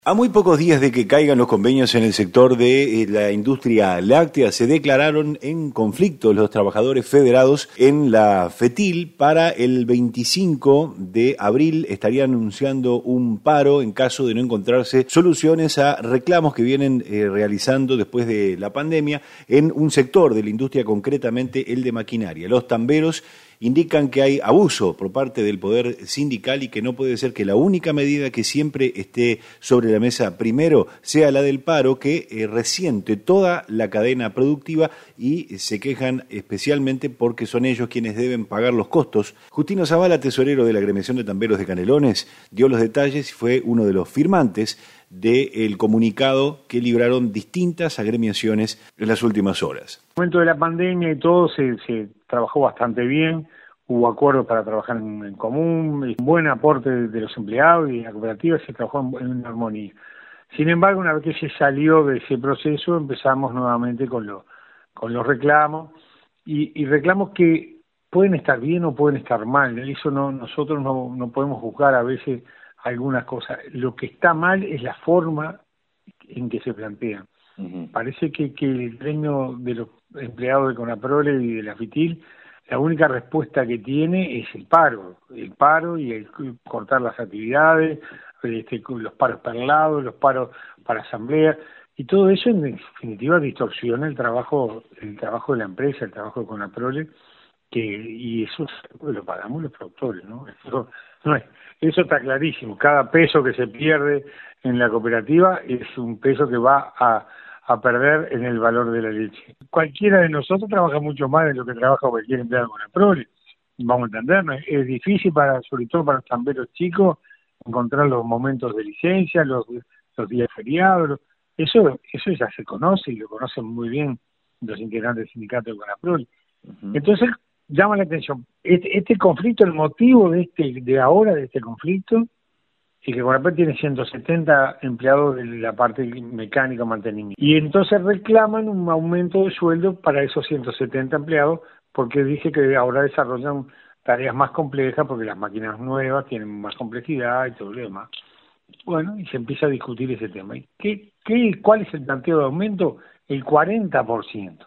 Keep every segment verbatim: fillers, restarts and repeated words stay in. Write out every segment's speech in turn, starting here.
A muy pocos días de que caigan los convenios en el sector de la industria láctea, se declararon en conflicto los trabajadores federados en la FETIL. Para el veinticinco de abril estarían anunciando un paro en caso de no encontrarse soluciones a reclamos que vienen eh, realizando después de la pandemia en un sector de la industria, concretamente el de maquinaria. Los tamberos indican que hay abuso por parte del poder sindical y que no puede ser que la única medida que siempre esté sobre la mesa primero sea la del paro, que eh, resiente toda la cadena productiva, y se quejan especialmente porque son ellos quienes deben pagar los costos. Justino Zavala, tesorero de la Agremiación de Tamberos de Canelones, dio los detalles y fue uno de los firmantes del comunicado que libraron distintas agremiaciones en las últimas horas. En el momento de la pandemia y todo se, se trabajó bastante bien, hubo acuerdos para trabajar en, en común, un buen aporte de, de los empleados y de la cooperativa, se trabajó en, en una armonía. Sin embargo, una vez que se salió de ese proceso, empezamos nuevamente con, lo, con los reclamos, y, y reclamos que pueden estar bien o pueden estar mal. Eso no, nosotros no, no podemos juzgar a veces algunas cosas. Lo que está mal es la forma en que se plantean. Uh-huh. Parece que, que el gremio de los empleados de CONAPROLE y de la FETIL, la única respuesta que tiene es el paro, el paro y el cortar las actividades, este, los paros perlados, los paros para asamblea, y todo eso en definitiva distorsiona el trabajo, el trabajo de la empresa, el trabajo de CONAPROLE, que y eso lo pagamos los productores, ¿no? Eso, no es, eso está clarísimo. Cada peso que se pierde en la cooperativa es un peso que va a, a perder en el valor de la leche. Cualquiera de nosotros trabaja mucho más de lo que trabaja cualquier empleado con la prole. Vamos a entendernos. Es difícil, para, sobre todo para los tamberos chicos, encontrar los momentos de licencia, los, los días feriados. Eso, eso ya se conoce y lo conocen muy bien los integrantes del sindicato de CONAPROLE. Uh-huh. Entonces, llama la atención este, este conflicto, el motivo de este de ahora de este conflicto, y que CONAPROLE tiene ciento setenta empleados de la parte mecánica, mantenimiento, y entonces reclaman un aumento de sueldo para esos ciento setenta empleados, porque dije que ahora desarrollan tareas más complejas porque las máquinas nuevas tienen más complejidad y todo lo demás. Bueno, y se empieza a discutir ese tema. ¿Y qué, qué, cuál es el planteo de aumento? El cuarenta por ciento.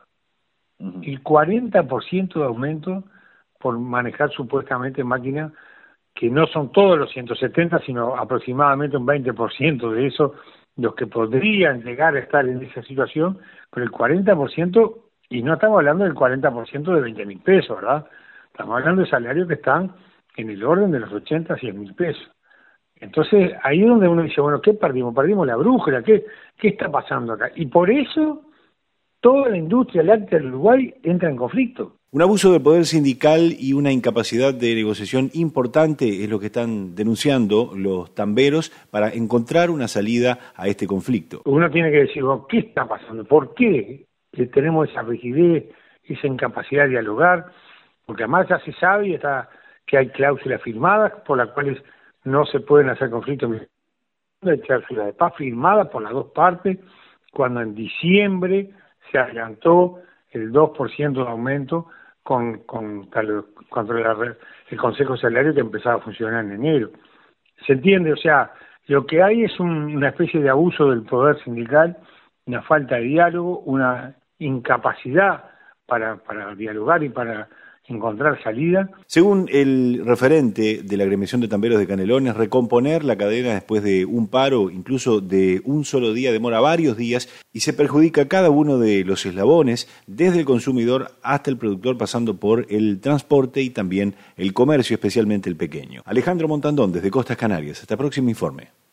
El cuarenta por ciento de aumento por manejar supuestamente máquinas que no son todos los ciento setenta, sino aproximadamente un veinte por ciento de esos los que podrían llegar a estar en esa situación, pero el cuarenta por ciento, y no estamos hablando del cuarenta por ciento de veinte mil pesos, ¿verdad? Estamos hablando de salarios que están en el orden de los ochenta a cien mil pesos. Entonces, ahí es donde uno dice, bueno, ¿qué perdimos? Perdimos la brújula, ¿qué, qué está pasando acá? Y por eso toda la industria láctea del Uruguay entra en conflicto. Un abuso del poder sindical y una incapacidad de negociación importante es lo que están denunciando los tamberos para encontrar una salida a este conflicto. Uno tiene que decir, bueno, ¿qué está pasando? ¿Por qué tenemos esa rigidez, esa incapacidad de dialogar? Porque además ya se sabe y está que hay cláusulas firmadas por las cuales no se pueden hacer conflictos. Hay cláusulas de paz firmadas por las dos partes, cuando en diciembre se adelantó el dos por ciento de aumento con, con, contra la, el Consejo Salario, que empezaba a funcionar en enero. ¿Se entiende? O sea, lo que hay es un, una especie de abuso del poder sindical, una falta de diálogo, una incapacidad para, para dialogar y para encontrar salida. Según el referente de la Agremiación de Tamberos de Canelones, recomponer la cadena después de un paro, incluso de un solo día, demora varios días y se perjudica cada uno de los eslabones, desde el consumidor hasta el productor, pasando por el transporte y también el comercio, especialmente el pequeño. Alejandro Montandón, desde Costas Canarias. Hasta el próximo informe.